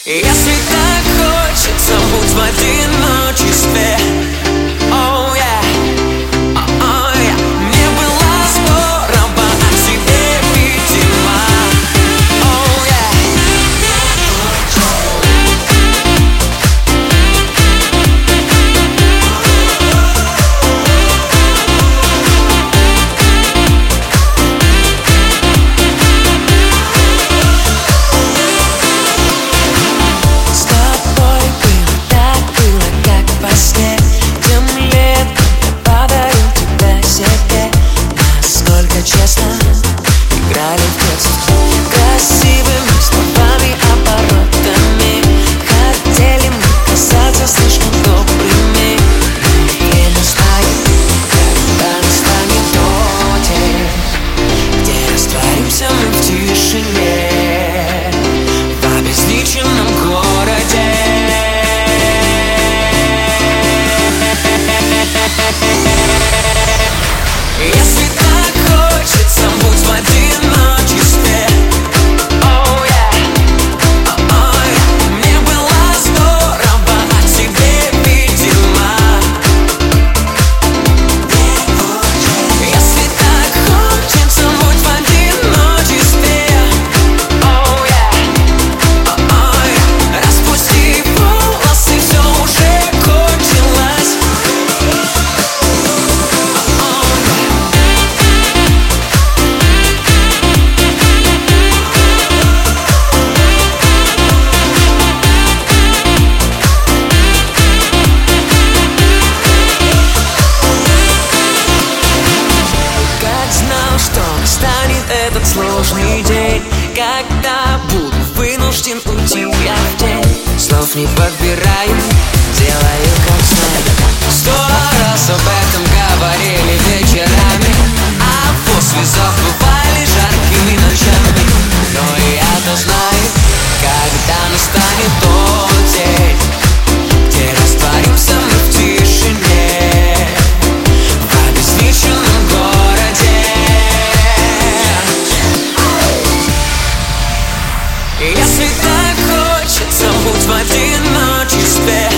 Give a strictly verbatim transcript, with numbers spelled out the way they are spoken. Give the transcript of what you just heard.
Если так хочется, будь в одиночестве. Oh, yeah. Oh, yeah. Мне было здорово, а тебе, видимо. Oh, yeah. С тобой было так, было как во сне. Тем летом я подарил тебя себе. Насколько честно играли в детстве. Красивыми словами, оборотами. Хотели мы казаться слишком добрыми. Но время знает, когда настанет тот день, где растворимся мы в тишине, в обезличенном городе. Если так хочется, будь в одиночестве. Oh, yeah. Oh, yeah. Мне было здорово, а тебе, видимо. Если так хочется, будь в одиночестве. Oh, yeah. Oh, yeah. Распусти волосы, все уже кончилось. Как знал, что настанет этот сложный день, когда буду вынужден уйти я в тень. Слов не подбираю, делаю как знаю. Сто раз об этом говорили вечерами, а после забывали жаркими ночами. Но я-то знаю, когда настанет тот день, где растворимся мы в тишине, в обезличенном городе. Если так хочется, будь в одиночестве.